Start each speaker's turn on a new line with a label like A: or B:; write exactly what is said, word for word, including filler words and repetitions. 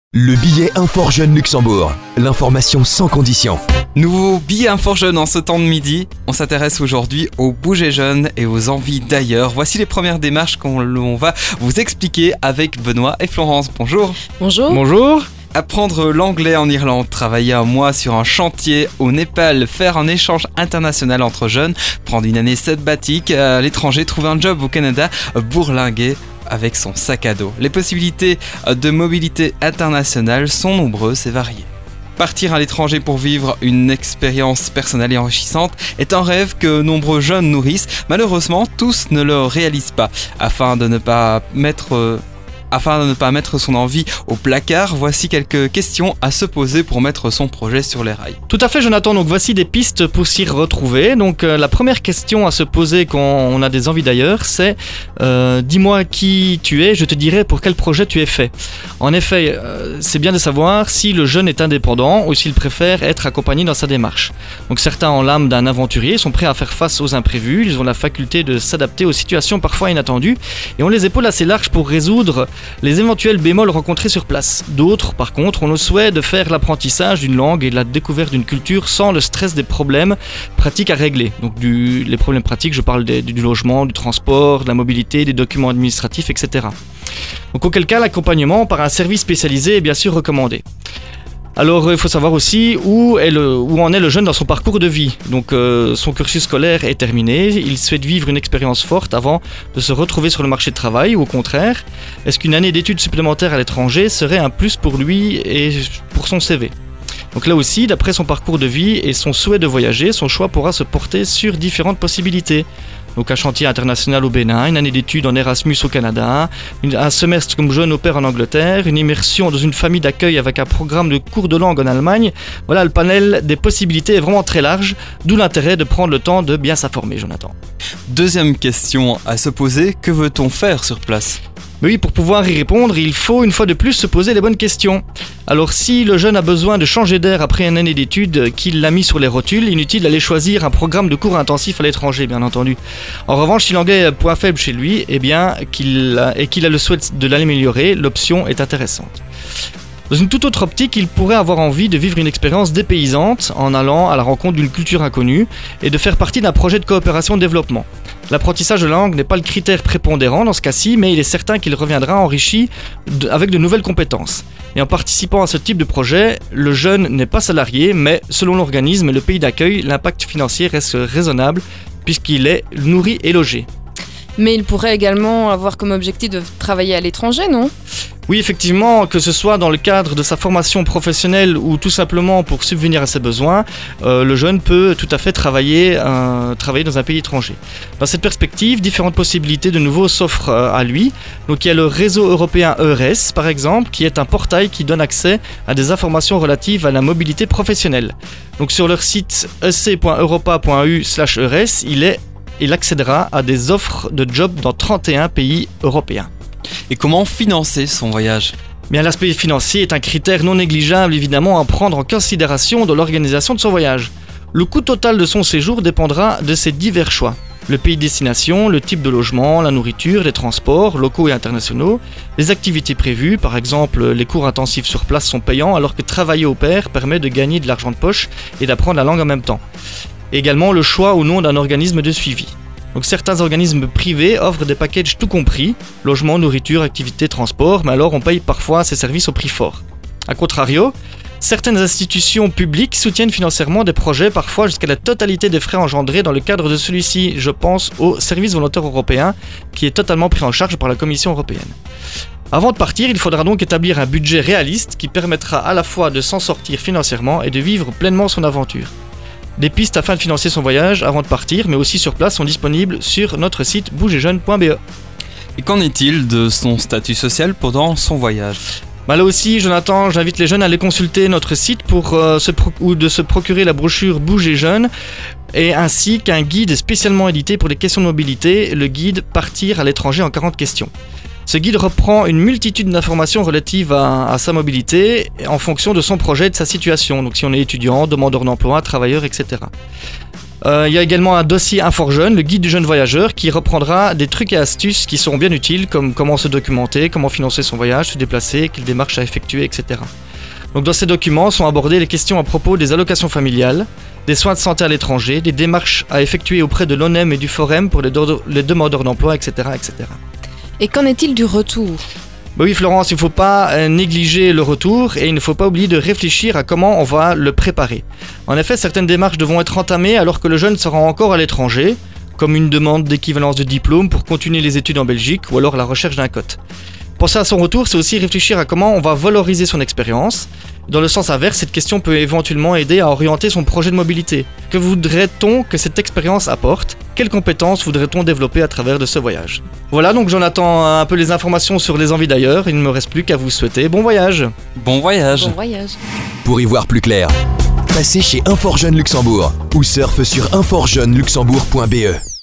A: Le billet Infor Jeune Luxembourg, l'information sans condition.
B: Nouveau billet Infor Jeune en ce temps de midi. On s'intéresse aujourd'hui aux bouger jeunes et aux envies d'ailleurs. Voici les premières démarches qu'on va vous expliquer avec Benoît et Florence. Bonjour.
C: Bonjour.
B: Bonjour. Apprendre l'anglais en Irlande, travailler un mois sur un chantier au Népal, faire un échange international entre jeunes, prendre une année sabbatique à l'étranger, trouver un job au Canada, bourlinguer avec son sac à dos. Les possibilités de mobilité internationale sont nombreuses et variées. Partir à l'étranger pour vivre une expérience personnelle et enrichissante est un rêve que nombreux jeunes nourrissent. Malheureusement, tous ne le réalisent pas. Afin de ne pas mettre... Afin de ne pas mettre son envie au placard, voici quelques questions à se poser pour mettre son projet sur les rails.
D: Tout à fait Jonathan, donc voici des pistes pour s'y retrouver. Donc euh, la première question à se poser quand on a des envies d'ailleurs, c'est euh, dis-moi qui tu es, je te dirai pour quel projet tu es fait. En effet, euh, c'est bien de savoir si le jeune est indépendant ou s'il préfère être accompagné dans sa démarche. Donc certains en l'âme d'un aventurier sont prêts à faire face aux imprévus, ils ont la faculté de s'adapter aux situations parfois inattendues et ont les épaules assez larges pour résoudre les éventuels bémols rencontrés sur place. D'autres, par contre, ont le souhait de faire l'apprentissage d'une langue et la découverte d'une culture sans le stress des problèmes pratiques à régler. Donc du, les problèmes pratiques, je parle des, du logement, du transport, de la mobilité, des documents administratifs, et cetera. Donc auquel cas, l'accompagnement par un service spécialisé est bien sûr recommandé. Alors il faut savoir aussi où, est le, où en est le jeune dans son parcours de vie. Donc euh, son cursus scolaire est terminé, il souhaite vivre une expérience forte avant de se retrouver sur le marché de travail ou au contraire, est-ce qu'une année d'études supplémentaires à l'étranger serait un plus pour lui et pour son C V ? Donc là aussi, d'après son parcours de vie et son souhait de voyager, son choix pourra se porter sur différentes possibilités. Donc un chantier international au Bénin, une année d'études en Erasmus au Canada, une, un semestre comme jeune au pair en Angleterre, une immersion dans une famille d'accueil avec un programme de cours de langue en Allemagne. Voilà, le panel des possibilités est vraiment très large, d'où l'intérêt de prendre le temps de bien s'informer, Jonathan.
B: Deuxième question à se poser, que veut-on faire sur place ?
D: Mais oui, pour pouvoir y répondre, il faut une fois de plus se poser les bonnes questions. Alors si le jeune a besoin de changer d'air après une année d'études qu'il l'a mis sur les rotules, inutile d'aller choisir un programme de cours intensif à l'étranger, bien entendu. En revanche, si l'anglais est un point faible chez lui, eh bien, qu'il a, et qu'il a le souhait de l'améliorer, l'option est intéressante. Dans une toute autre optique, il pourrait avoir envie de vivre une expérience dépaysante en allant à la rencontre d'une culture inconnue et de faire partie d'un projet de coopération-développement. L'apprentissage de la langue n'est pas le critère prépondérant dans ce cas-ci, mais il est certain qu'il reviendra enrichi de, avec de nouvelles compétences. Et en participant à ce type de projet, le jeune n'est pas salarié, mais selon l'organisme et le pays d'accueil, l'impact financier reste raisonnable puisqu'il est nourri et logé.
C: Mais il pourrait également avoir comme objectif de travailler à l'étranger, non ?
D: Oui, effectivement, que ce soit dans le cadre de sa formation professionnelle ou tout simplement pour subvenir à ses besoins, euh, le jeune peut tout à fait travailler, euh, travailler dans un pays étranger. Dans cette perspective, différentes possibilités de nouveau s'offrent euh, à lui. Donc il y a le réseau européen E R E S, par exemple, qui est un portail qui donne accès à des informations relatives à la mobilité professionnelle. Donc sur leur site e c point europa point e u slash E R E S, il est il accédera à des offres de jobs dans trente et un pays européens.
B: Et comment financer son voyage ?
D: Bien, l'aspect financier est un critère non négligeable évidemment à prendre en considération dans l'organisation de son voyage. Le coût total de son séjour dépendra de ses divers choix. Le pays de destination, le type de logement, la nourriture, les transports, locaux et internationaux, les activités prévues, par exemple les cours intensifs sur place sont payants alors que travailler au pair permet de gagner de l'argent de poche et d'apprendre la langue en même temps. Également le choix ou non d'un organisme de suivi. Donc certains organismes privés offrent des packages tout compris, logement, nourriture, activités, transport, mais alors on paye parfois ces services au prix fort. A contrario, certaines institutions publiques soutiennent financièrement des projets, parfois jusqu'à la totalité des frais engendrés dans le cadre de celui-ci. Je pense au service volontaire européen, qui est totalement pris en charge par la Commission européenne. Avant de partir, il faudra donc établir un budget réaliste qui permettra à la fois de s'en sortir financièrement et de vivre pleinement son aventure. Des pistes afin de financer son voyage avant de partir, mais aussi sur place, sont disponibles sur notre site bouger jeune point b e.
B: Et qu'en est-il de son statut social pendant son voyage ?
D: Bah là aussi, Jonathan, j'invite les jeunes à aller consulter notre site pour, euh, se pro- ou de se procurer la brochure Bouger Jeune et ainsi qu'un guide spécialement édité pour les questions de mobilité, le guide Partir à l'étranger en quarante questions. Ce guide reprend une multitude d'informations relatives à, à sa mobilité en fonction de son projet et de sa situation. Donc si on est étudiant, demandeur d'emploi, travailleur, et cetera. Euh, il y a également un dossier InfoJeune, le guide du jeune voyageur, qui reprendra des trucs et astuces qui sont bien utiles, comme comment se documenter, comment financer son voyage, se déplacer, quelles démarches à effectuer, et cetera. Donc dans ces documents sont abordées les questions à propos des allocations familiales, des soins de santé à l'étranger, des démarches à effectuer auprès de l'O N E M et du Forum pour les, do- les demandeurs d'emploi, et cetera, et cetera.
C: Et qu'en est-il du retour ?
D: Bah oui Florence, il ne faut pas euh, négliger le retour et il ne faut pas oublier de réfléchir à comment on va le préparer. En effet, certaines démarches devront être entamées alors que le jeune sera encore à l'étranger, comme une demande d'équivalence de diplôme pour continuer les études en Belgique ou alors la recherche d'un cote. Penser à son retour, c'est aussi réfléchir à comment on va valoriser son expérience. Dans le sens inverse, cette question peut éventuellement aider à orienter son projet de mobilité. Que voudrait-on que cette expérience apporte ? Quelles compétences voudrait-on développer à travers de ce voyage ? Voilà, donc j'en attends un peu les informations sur les envies d'ailleurs. Il ne me reste plus qu'à vous souhaiter bon voyage.
B: Bon voyage.
C: Bon voyage.
A: Pour y voir plus clair, passez chez InfoJeune Luxembourg ou surfe sur info jeune luxembourg point b e.